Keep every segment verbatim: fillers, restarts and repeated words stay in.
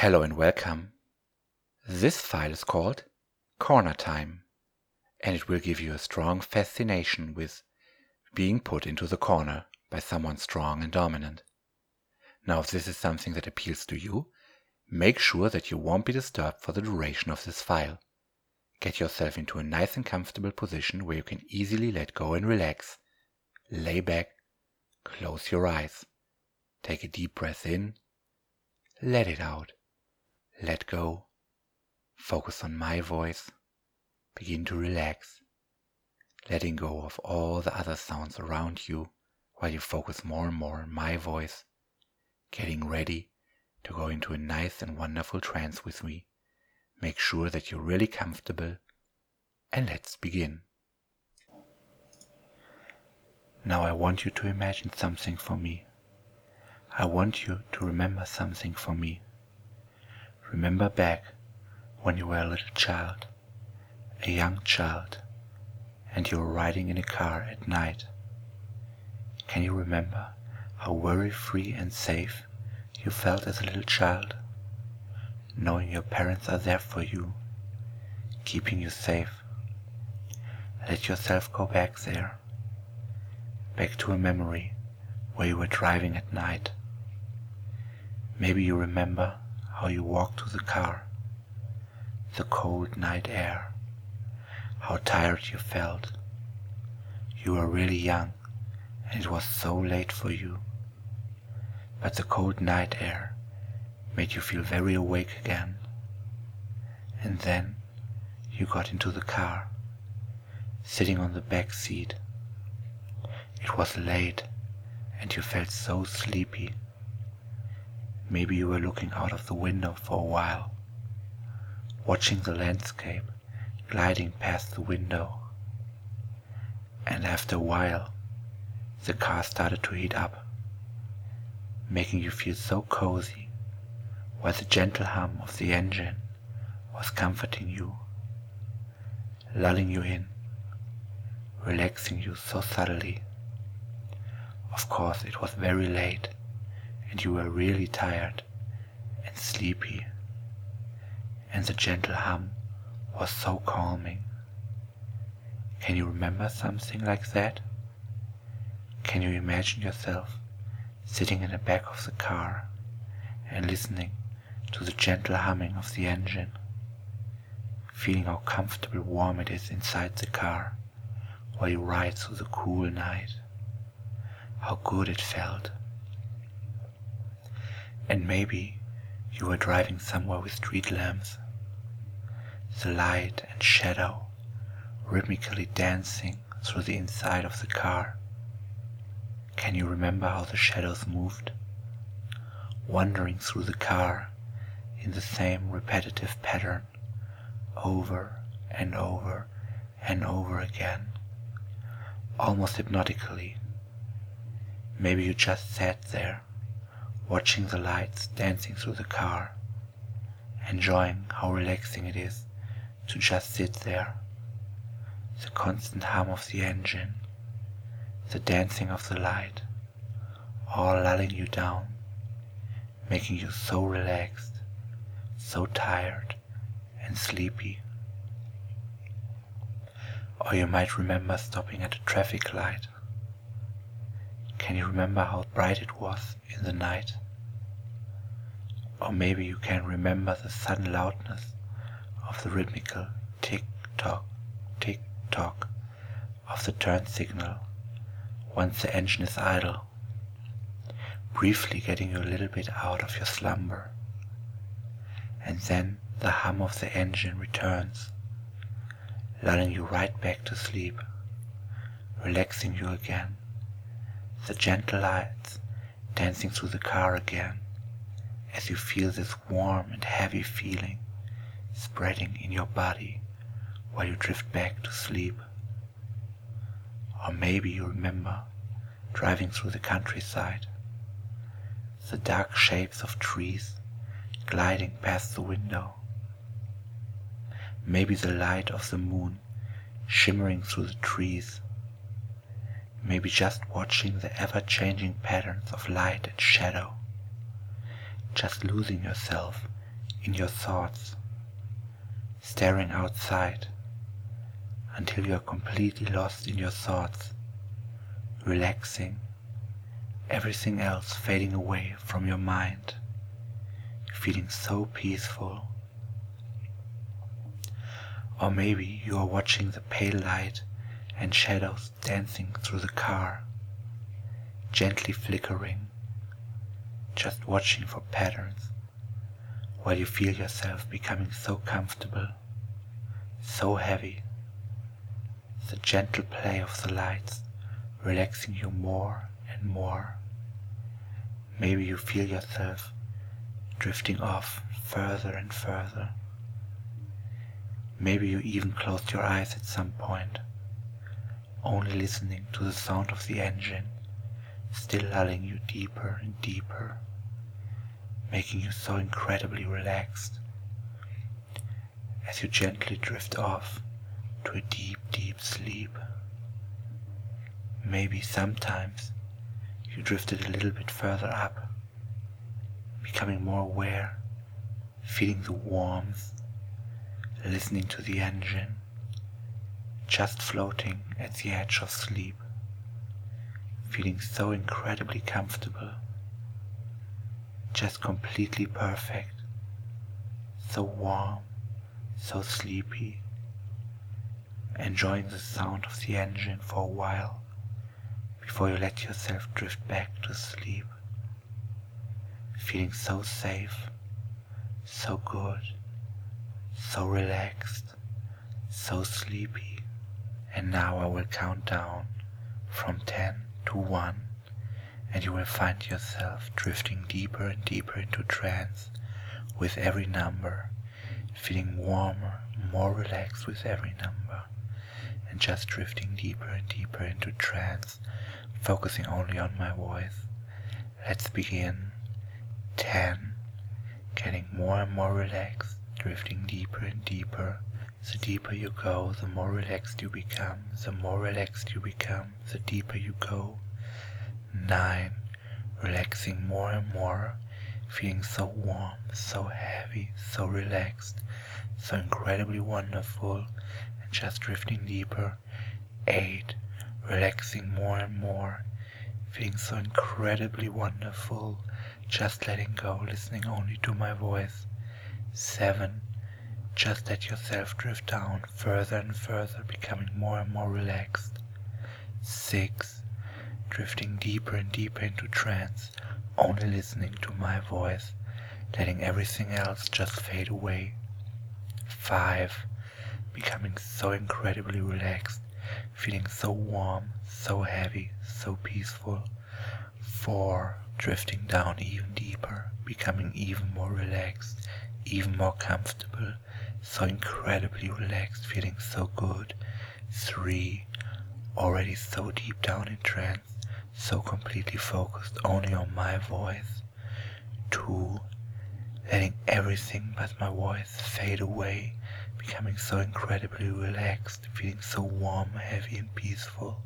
Hello and welcome. This file is called Corner Time, and it will give you a strong fascination with being put into the corner by someone strong and dominant. Now, if this is something that appeals to you, make sure that you won't be disturbed for the duration of this file. Get yourself into a nice and comfortable position where you can easily let go and relax. Lay back, close your eyes, take a deep breath in, let it out. Let go, focus on my voice, begin to relax, letting go of all the other sounds around you while you focus more and more on my voice, getting ready to go into a nice and wonderful trance with me. Make sure that you're really comfortable, and let's begin. Now I want you to imagine something for me. I want you to remember something for me. Remember back when you were a little child, a young child, and you were riding in a car at night. Can you remember how very free and safe you felt as a little child, knowing your parents are there for you, keeping you safe? Let yourself go back there, back to a memory where you were driving at night. Maybe you remember how you walked to the car, the cold night air, how tired you felt. You were really young and it was so late for you, but the cold night air made you feel very awake again. And then you got into the car, sitting on the back seat. It was late and you felt so sleepy. Maybe you were looking out of the window for a while, watching the landscape gliding past the window. And after a while, the car started to heat up, making you feel so cozy, while the gentle hum of the engine was comforting you, lulling you in, relaxing you so subtly. Of course, it was very late, and you were really tired and sleepy, and the gentle hum was so calming. Can you remember something like that? Can you imagine yourself sitting in the back of the car and listening to the gentle humming of the engine, feeling how comfortable warm it is inside the car while you ride through the cool night? How good it felt. And maybe you were driving somewhere with street lamps, the light and shadow rhythmically dancing through the inside of the car. Can you remember how the shadows moved, wandering through the car in the same repetitive pattern, over and over and over again, almost hypnotically? Maybe you just sat there, watching the lights dancing through the car, enjoying how relaxing it is to just sit there. The constant hum of the engine, the dancing of the light, all lulling you down, making you so relaxed, so tired and sleepy. Or you might remember stopping at a traffic light. Can you remember how bright it was in the night? Or maybe you can remember the sudden loudness of the rhythmical tick-tock, tick-tock of the turn signal once the engine is idle, briefly getting you a little bit out of your slumber. And then the hum of the engine returns, lulling you right back to sleep, relaxing you again. The gentle lights dancing through the car again, as you feel this warm and heavy feeling spreading in your body while you drift back to sleep. Or maybe you remember driving through the countryside, the dark shapes of trees gliding past the window. Maybe the light of the moon shimmering through the trees. Maybe just watching the ever-changing patterns of light and shadow, just losing yourself in your thoughts, staring outside until you are completely lost in your thoughts, relaxing, everything else fading away from your mind, feeling so peaceful. Or maybe you are watching the pale light and shadows dancing through the car, gently flickering, just watching for patterns, while you feel yourself becoming so comfortable, so heavy, the gentle play of the lights relaxing you more and more. Maybe you feel yourself drifting off further and further. Maybe you even closed your eyes at some point, only listening to the sound of the engine, still lulling you deeper and deeper, making you so incredibly relaxed as you gently drift off to a deep, deep sleep. Maybe sometimes you drifted a little bit further up, becoming more aware, feeling the warmth, listening to the engine, just floating at the edge of sleep, feeling so incredibly comfortable, just completely perfect, so warm, so sleepy, enjoying the sound of the engine for a while before you let yourself drift back to sleep, feeling so safe, so good, so relaxed, so sleepy. And now I will count down from ten to one, and you will find yourself drifting deeper and deeper into trance with every number, feeling warmer, more relaxed with every number, and just drifting deeper and deeper into trance, focusing only on my voice. Let's begin. ten. Getting more and more relaxed, drifting deeper and deeper. The deeper you go, the more relaxed you become. The more relaxed you become, the deeper you go. nine. Relaxing more and more, feeling so warm, so heavy, so relaxed, so incredibly wonderful, and just drifting deeper. eight. Relaxing more and more, feeling so incredibly wonderful, just letting go, listening only to my voice. seven. Just let yourself drift down further and further, becoming more and more relaxed. six. Drifting deeper and deeper into trance, only listening to my voice, letting everything else just fade away. five. Becoming so incredibly relaxed, feeling so warm, so heavy, so peaceful. four. Drifting down even deeper, becoming even more relaxed, even more comfortable, so incredibly relaxed, feeling so good. three. Already so deep down in trance, so completely focused only on my voice. two. Letting everything but my voice fade away, becoming so incredibly relaxed, feeling so warm, heavy and peaceful.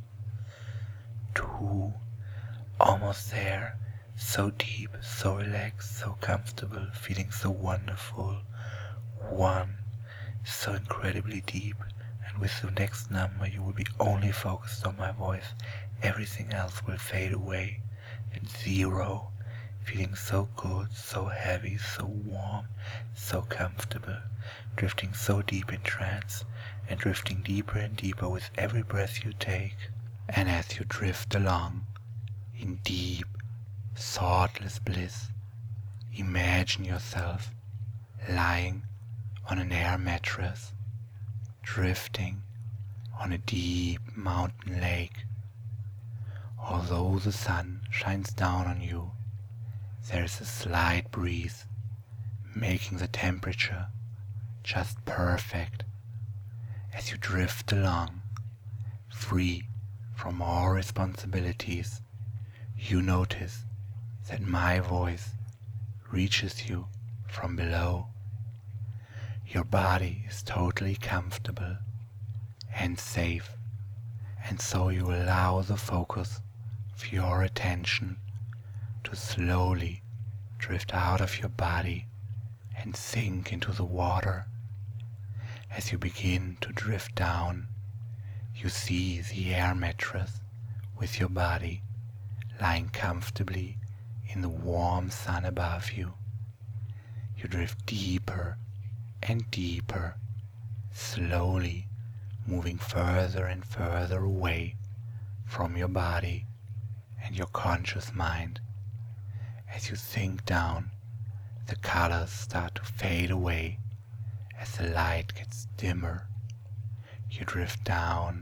two. Almost there, so deep, so relaxed, so comfortable, feeling so wonderful. one. So incredibly deep, and with the next number you will be only focused on my voice. Everything else will fade away. And zero. Feeling so good, so heavy, so warm, so comfortable, drifting so deep in trance, and drifting deeper and deeper with every breath you take. And as you drift along in deep, thoughtless bliss, imagine yourself lying on an air mattress, drifting on a deep mountain lake. Although the sun shines down on you, there is a slight breeze, making the temperature just perfect. As you drift along, free from all responsibilities, you notice that my voice reaches you from below. Your body is totally comfortable and safe, and so you allow the focus of your attention to slowly drift out of your body and sink into the water. As you begin to drift down, you see the air mattress with your body lying comfortably in the warm sun above you. You drift deeper and deeper, slowly moving further and further away from your body and your conscious mind. As you sink down, the colors start to fade away as the light gets dimmer. You drift down,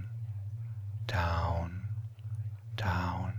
down, down,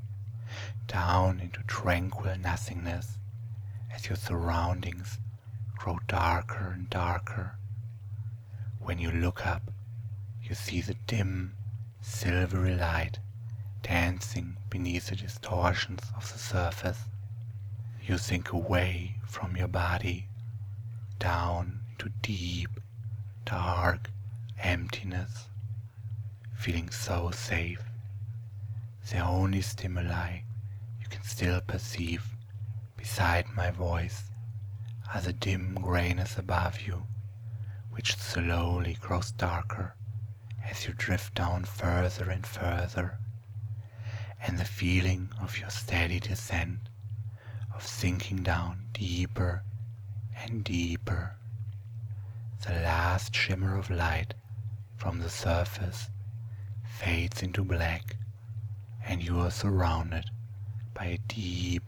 down into tranquil nothingness as your surroundings grow darker and darker. When you look up, you see the dim, silvery light dancing beneath the distortions of the surface. You sink away from your body, down into deep, dark emptiness, feeling so safe. The only stimuli you can still perceive beside my voice are the dim grayness above you, which slowly grows darker as you drift down further and further, and the feeling of your steady descent, of sinking down deeper and deeper. The last shimmer of light from the surface fades into black, and you are surrounded by a deep,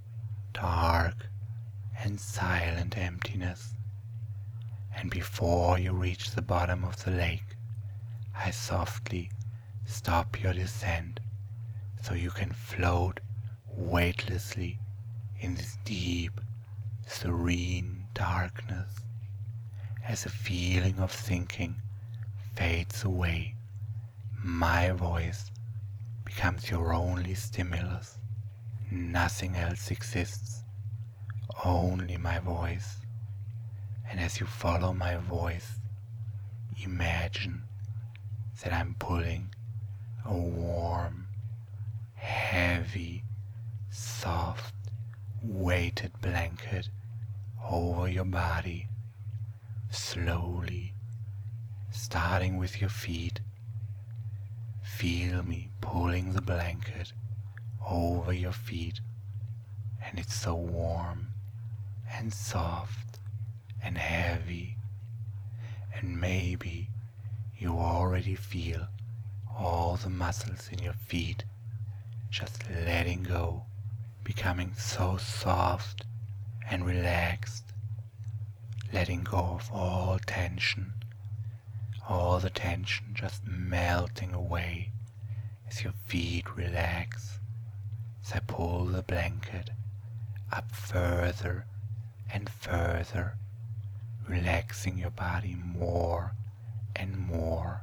dark, and silent emptiness. And before you reach the bottom of the lake, I softly stop your descent so you can float weightlessly in this deep, serene darkness. As the feeling of sinking fades away, my voice becomes your only stimulus. Nothing else exists, only my voice. And as you follow my voice, imagine that I'm pulling a warm, heavy, soft, weighted blanket over your body, slowly, starting with your feet. Feel me pulling the blanket over your feet, and it's so warm and soft and heavy, and maybe you already feel all the muscles in your feet just letting go, becoming so soft and relaxed, letting go of all tension, all the tension just melting away as your feet relax. As I pull the blanket up further and further, relaxing your body more and more,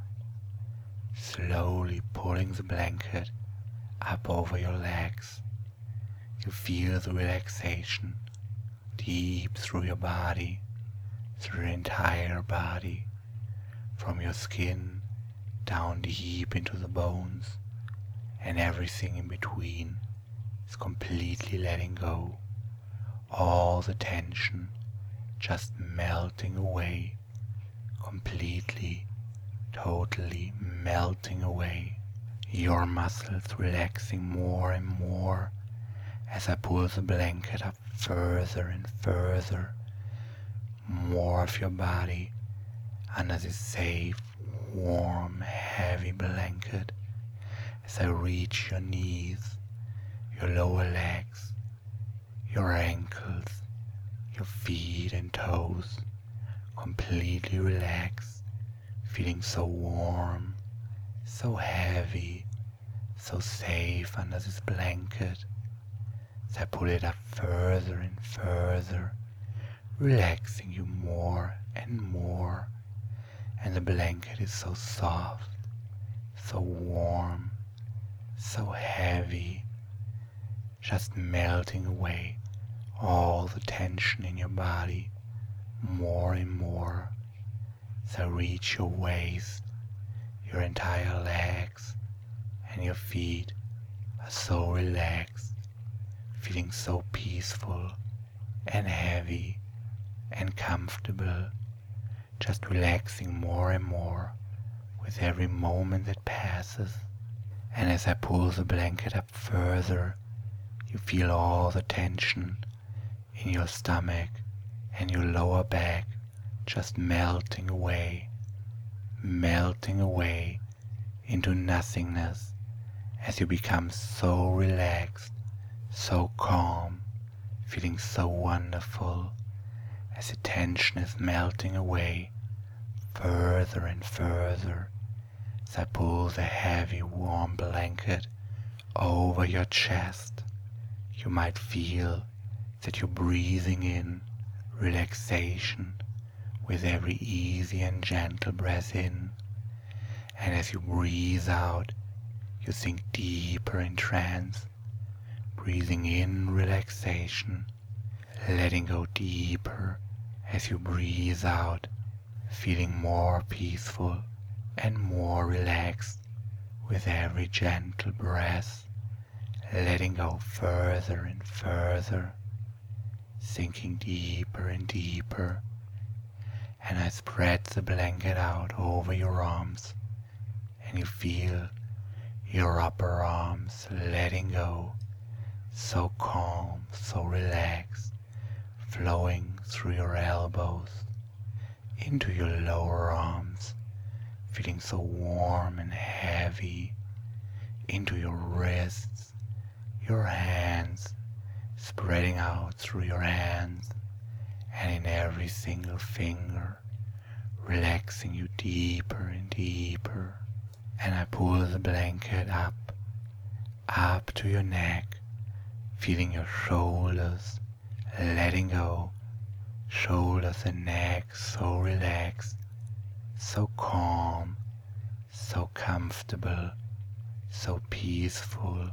slowly pulling the blanket up over your legs. You feel the relaxation deep through your body, through your entire body, from your skin down deep into the bones, and everything in between is completely letting go. All the tension just melting away, completely, totally melting away. Your muscles relaxing more and more as I pull the blanket up further and further. More of your body under this safe, warm, heavy blanket as I reach your knees, your lower legs, your ankles, your feet and toes, completely relaxed, feeling so warm, so heavy, so safe under this blanket. As I pull it up further and further, relaxing you more and more, and the blanket is so soft, so warm, so heavy, just melting away all the tension in your body more and more. As I reach your waist, your entire legs and your feet are so relaxed, feeling so peaceful and heavy, and comfortable, just relaxing more and more with every moment that passes. And as I pull the blanket up further, you feel all the tension in your stomach and your lower back just melting away, melting away into nothingness as you become so relaxed, so calm, feeling so wonderful as the tension is melting away further and further as I pull the heavy warm blanket over your chest. You might feel that you're breathing in relaxation with every easy and gentle breath in, and as you breathe out, you sink deeper in trance, breathing in relaxation, letting go deeper as you breathe out, feeling more peaceful and more relaxed with every gentle breath, letting go further and further, sinking deeper and deeper. And I spread the blanket out over your arms, and you feel your upper arms letting go, so calm, so relaxed, flowing through your elbows into your lower arms, feeling so warm and heavy, into your wrists, your hands, spreading out through your hands and in every single finger, relaxing you deeper and deeper. And I pull the blanket up, up to your neck, feeling your shoulders letting go, shoulders and neck so relaxed, so calm, so comfortable, so peaceful,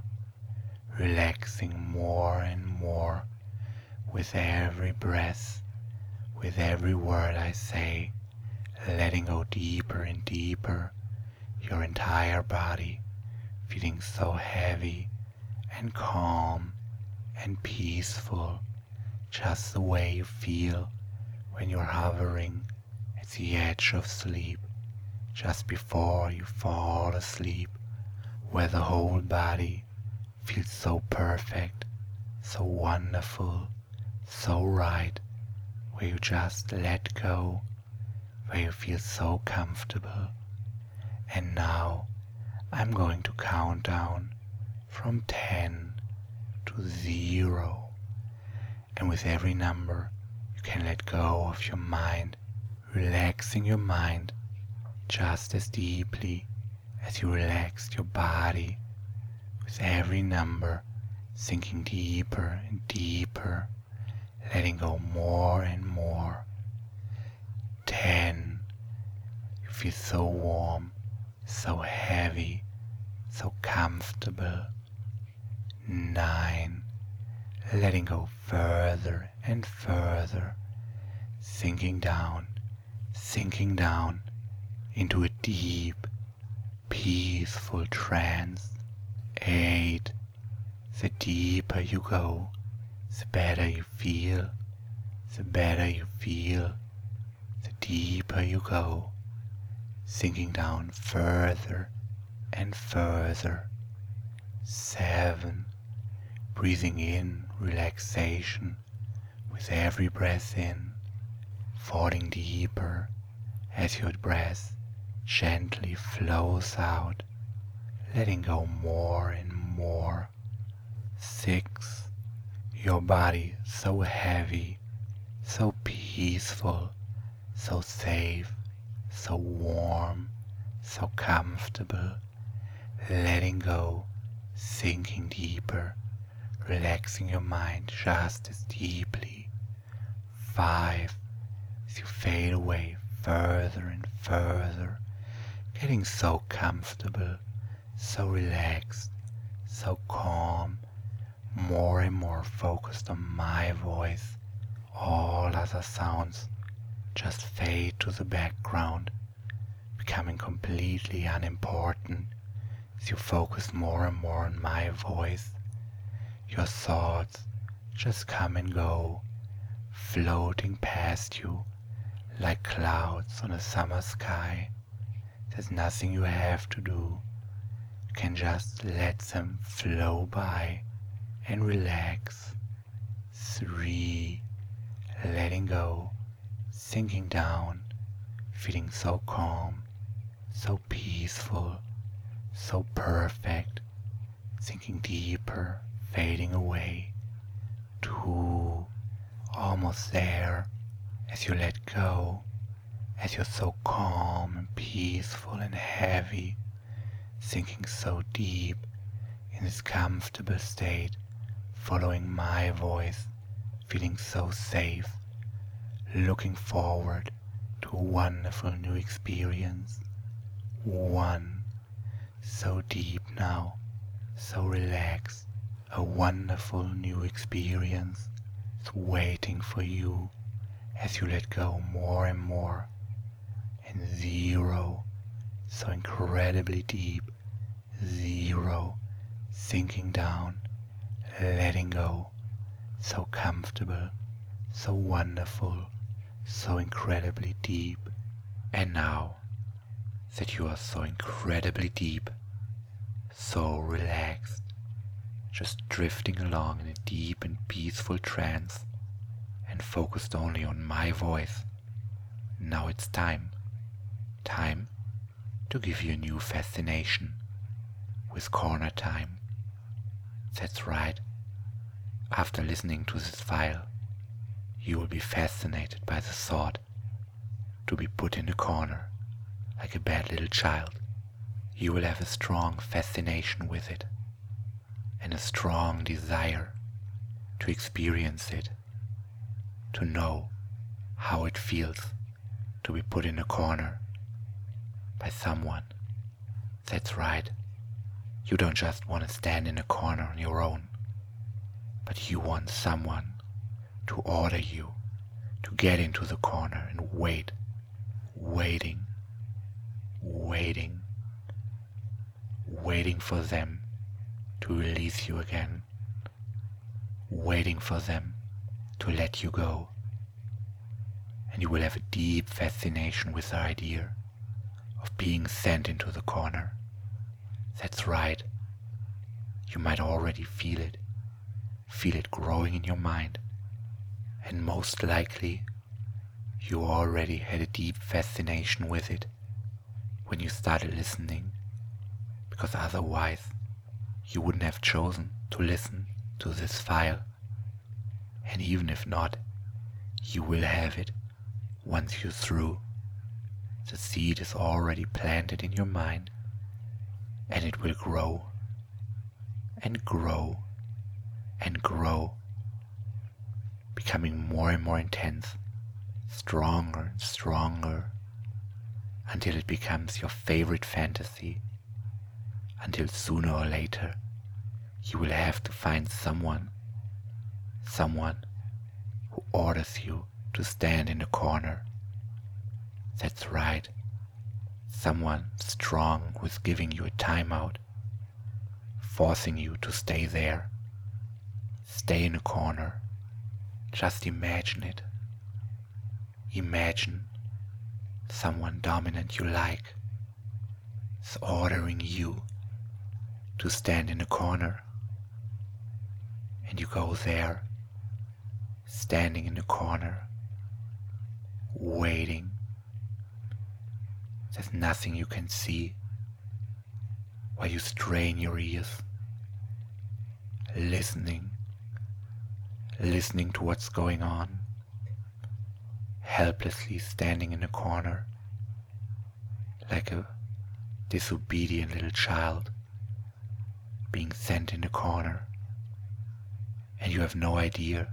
relaxing more and more with every breath, with every word I say, letting go deeper and deeper, your entire body feeling so heavy and calm and peaceful, just the way you feel when you're hovering at the edge of sleep, just before you fall asleep, where the whole body feels so perfect, so wonderful, so right, where you just let go, where you feel so comfortable. And now I'm going to count down from ten to zero. And with every number, you can let go of your mind, relaxing your mind just as deeply as you relaxed your body. With every number, sinking deeper and deeper, letting go more and more. Ten. You feel so warm, so heavy, so comfortable. Nine. Letting go further and further, sinking down, sinking down into a deep, peaceful trance. Eight. The deeper you go, the better you feel, the better you feel, the deeper you go, sinking down further and further. Seven. Breathing in relaxation with every breath in, falling deeper as your breath gently flows out, letting go more and more. Six. Your body so heavy, so peaceful, so safe, so warm, so comfortable, letting go, sinking deeper, relaxing your mind just as deeply. Five. As you fade away further and further, getting so comfortable, so relaxed, so calm, more and more focused on my voice. All other sounds just fade to the background, becoming completely unimportant as you focus more and more on my voice. Your thoughts just come and go, floating past you like clouds on a summer sky. There's nothing you have to do. You can just let them flow by and relax. Three, letting go, sinking down, feeling so calm, so peaceful, so perfect, sinking deeper, fading away. Two, almost there, as you let go, as you're so calm and peaceful and heavy, sinking so deep in this comfortable state, following my voice, feeling so safe, looking forward to a wonderful new experience. One, so deep now, so relaxed, a wonderful new experience is waiting for you as you let go more and more. And zero, so incredibly deep, zero, sinking down, letting go, so comfortable, so wonderful, so incredibly deep. And now that you are so incredibly deep, so relaxed, just drifting along in a deep and peaceful trance and focused only on my voice, now it's time, time to give you a new fascination with Corner Time. That's right. After listening to this file, you will be fascinated by the thought to be put in a corner like a bad little child. You will have a strong fascination with it and a strong desire to experience it, to know how it feels to be put in a corner by someone. That's right. You don't just want to stand in a corner on your own, but you want someone to order you to get into the corner and wait, waiting, waiting, waiting for them to release you again, waiting for them to let you go. And you will have a deep fascination with the idea of being sent into the corner. That's right. You might already feel it, feel it growing in your mind, and most likely you already had a deep fascination with it when you started listening, because otherwise you wouldn't have chosen to listen to this file. And even if not, you will have it once you're through. The seed is already planted in your mind, and it will grow and grow and grow, becoming more and more intense, stronger and stronger, until it becomes your favorite fantasy, until sooner or later you will have to find someone, someone who orders you to stand in a corner. That's right, someone strong who's giving you a timeout, forcing you to stay there, stay in a corner. Just imagine it. Imagine someone dominant you like is ordering you to stand in a corner, and you go there, standing in a corner, waiting. There's nothing you can see while you strain your ears, listening, listening to what's going on, helplessly standing in a corner like a disobedient little child being sent in a corner, and you have no idea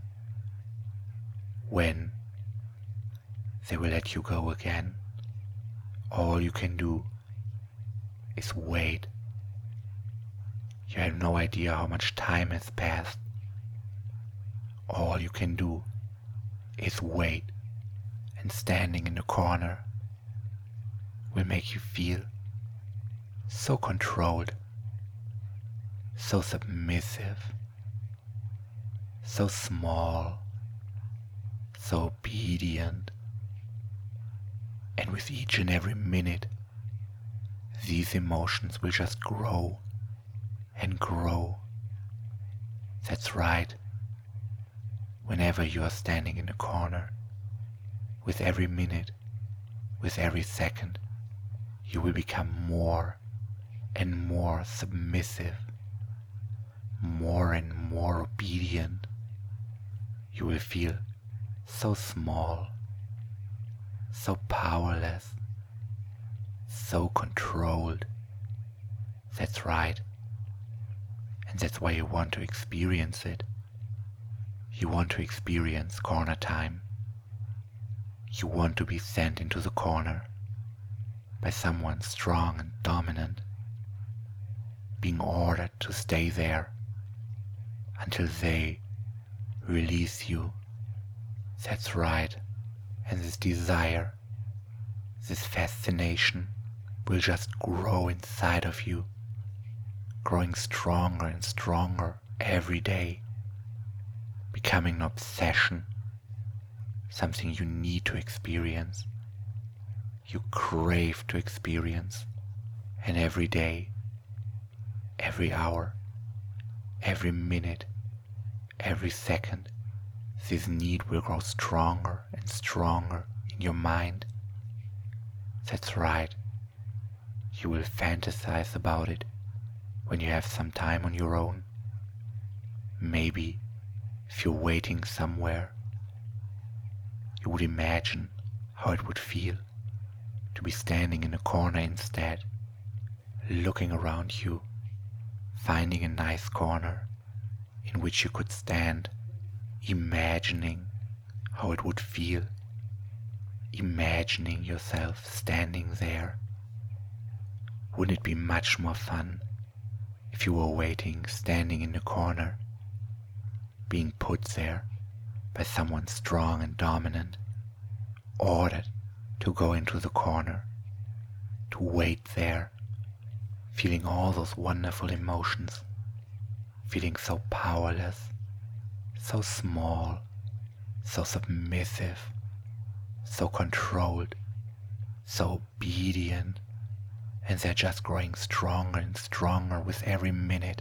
when they will let you go again. All you can do is wait. You have no idea how much time has passed. All you can do is wait, and standing in the corner will make you feel so controlled, so submissive, so small, so obedient. And with each and every minute, these emotions will just grow and grow. That's right. Whenever you are standing in a corner, with every minute, with every second, you will become more and more submissive, more and more obedient. You will feel so small, so powerless, so controlled. That's right. And that's why you want to experience it. You want to experience corner time. You want to be sent into the corner by someone strong and dominant, being ordered to stay there until they release you. That's right. And this desire, this fascination will just grow inside of you, growing stronger and stronger every day, becoming an obsession, something you need to experience, you crave to experience, and every day, every hour, every minute, every second, this need will grow stronger and stronger in your mind. That's right. You will fantasize about it when you have some time on your own. Maybe if you're waiting somewhere, you would imagine how it would feel to be standing in a corner instead, looking around you, finding a nice corner in which you could stand, imagining how it would feel, imagining yourself standing there. Wouldn't it be much more fun if you were waiting, standing in a corner, being put there by someone strong and dominant, ordered to go into the corner, to wait there, feeling all those wonderful emotions, feeling so powerless, so small, so submissive, so controlled, so obedient, and they're just growing stronger and stronger with every minute.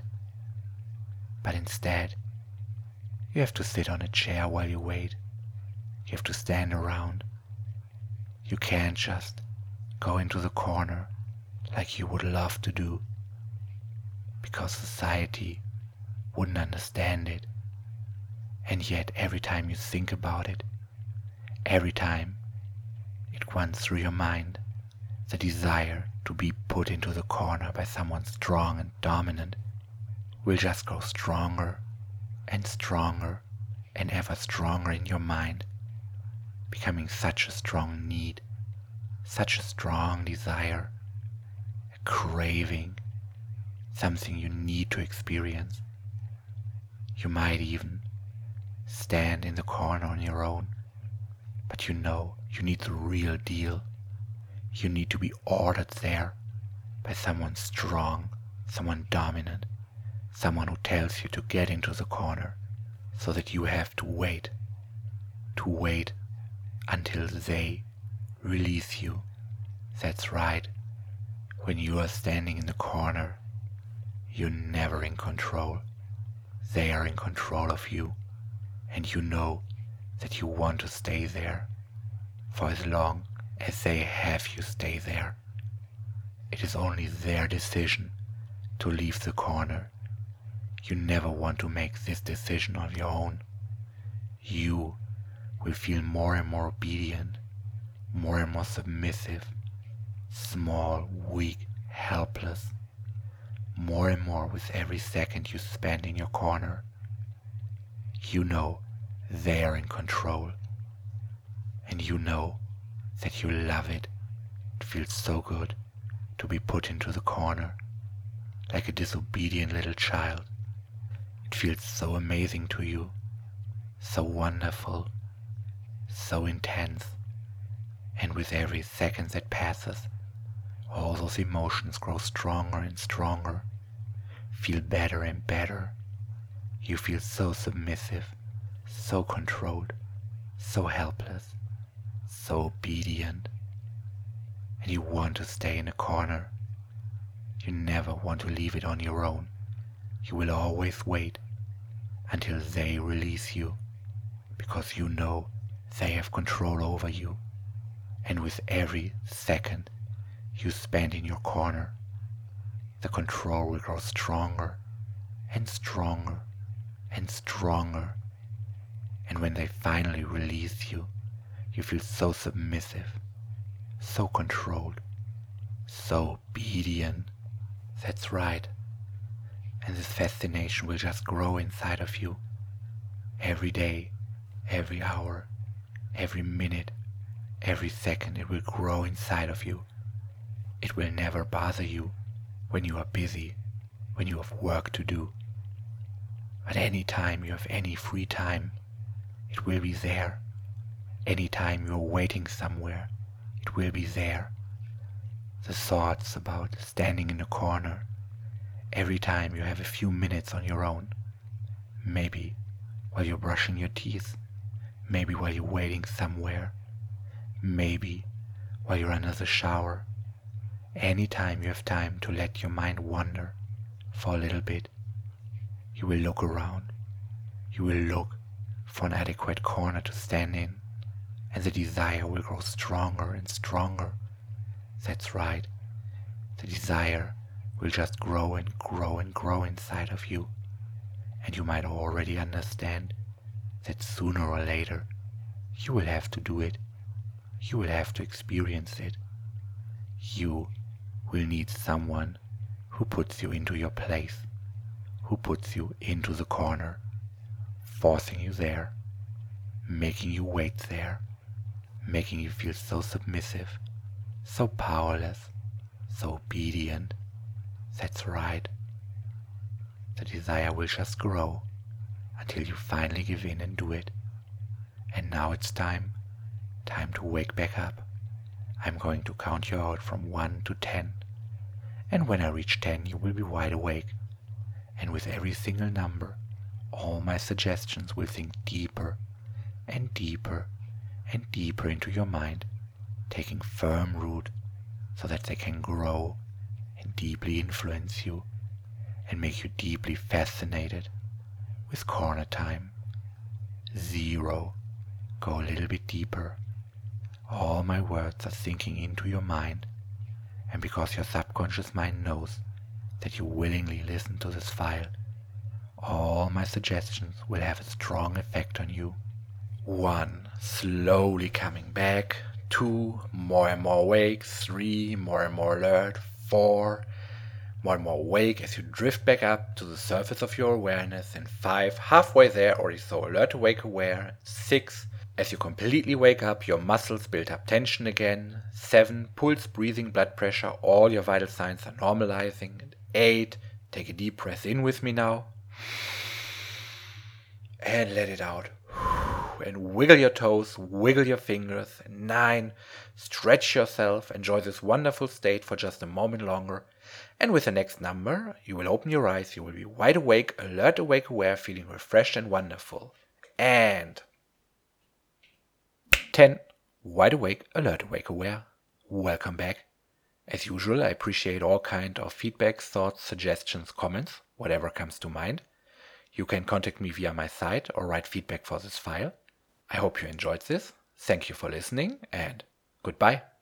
But instead, you have to sit on a chair while you wait. You have to stand around. You can't just go into the corner like you would love to do, because society wouldn't understand it. And yet every time you think about it, every time it runs through your mind, the desire to be put into the corner by someone strong and dominant will just grow stronger and stronger and ever stronger in your mind, becoming such a strong need, such a strong desire, a craving, something you need to experience. You might even stand in the corner on your own, but you know you need the real deal. You need to be ordered there by someone strong, someone dominant, someone who tells you to get into the corner, so that you have to wait, to wait until they release you. That's right. When you are standing in the corner, you're never in control. They are in control of you, and you know that you want to stay there for as long as they have you stay there. It is only their decision to leave the corner. You never want to make this decision on your own. You will feel more and more obedient, more and more submissive, small, weak, helpless, more and more with every second you spend in your corner. You know they are in control, and you know that you love it. It feels so good to be put into the corner like a disobedient little child. It feels so amazing to you, so wonderful, so intense, and with every second that passes, all those emotions grow stronger and stronger, feel better and better. You feel so submissive, so controlled, so helpless, so obedient, and you want to stay in a corner. You never want to leave it on your own. You will always wait until they release you, because you know they have control over you. And with every second you spend in your corner, the control will grow stronger and stronger and stronger. And when they finally release you, you feel so submissive, so controlled, so obedient. That's right. And this fascination will just grow inside of you. Every day, every hour, every minute, every second, it will grow inside of you. It will never bother you when you are busy, when you have work to do. But any time you have any free time, it will be there. Any time you are waiting somewhere, it will be there. The thoughts about standing in a corner, every time you have a few minutes on your own, maybe while you're brushing your teeth, maybe while you're waiting somewhere, maybe while you're under the shower. Any time you have time to let your mind wander for a little bit, you will look around. You will look for an adequate corner to stand in, and the desire will grow stronger and stronger. That's right. The desire will just grow and grow and grow inside of you. And you might already understand that sooner or later you will have to do it. You will have to experience it. You will need someone who puts you into your place, who puts you into the corner, forcing you there, making you wait there, making you feel so submissive, so powerless, so obedient. That's right. The desire will just grow until you finally give in and do it. And now it's time, time to wake back up. I'm going to count you out from one to ten. And when I reach ten, you will be wide awake. And with every single number, all my suggestions will sink deeper and deeper and deeper into your mind, taking firm root so that they can grow and deeply influence you and make you deeply fascinated with corner time. Zero. Go a little bit deeper. All my words are sinking into your mind, and because your subconscious mind knows that you willingly listen to this file, all my suggestions will have a strong effect on you. One, slowly coming back. Two, more and more awake. Three, more and more alert. Four, more and more awake as you drift back up to the surface of your awareness. And five, halfway there, already so alert, awake, aware. Six, as you completely wake up, your muscles build up tension again. Seven, pulse, breathing, blood pressure, all your vital signs are normalizing. And eight, take a deep breath in with me now. And let it out. And wiggle your toes, wiggle your fingers. And nine, stretch yourself, enjoy this wonderful state for just a moment longer. And with the next number, you will open your eyes, you will be wide awake, alert, awake, aware, feeling refreshed and wonderful. And ten, wide awake, alert, awake, aware. Welcome back. As usual, I appreciate all kind of feedback, thoughts, suggestions, comments, whatever comes to mind. You can contact me via my site or write feedback for this file. I hope you enjoyed this. Thank you for listening and goodbye.